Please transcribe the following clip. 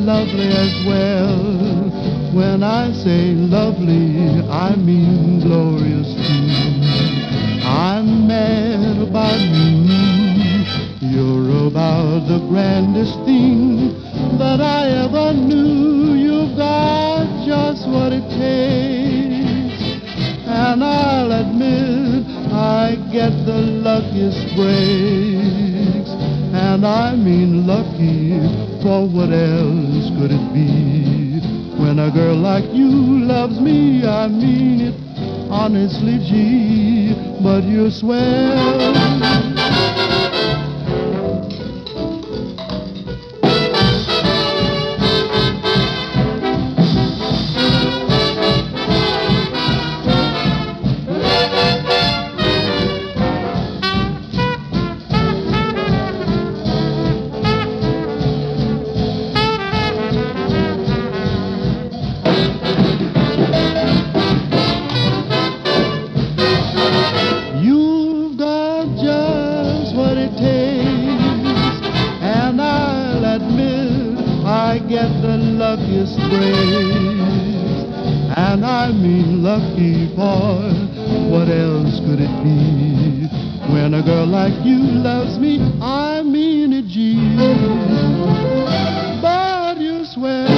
lovely as well. When I say lovely, I mean glorious too. I'm mad about you. You're about the grandest thing that I ever knew. You've got just what it takes, and I'll admit I get the luckiest breaks. And I mean lucky, for what else could it be? When a girl like you loves me, I mean it honestly, gee, but you're swell. You've got just what it takes, and I'll admit I get the luckiest breaks. And I mean lucky, boy, what else could it be? When a girl like you loves me, I mean it, gee, but you swear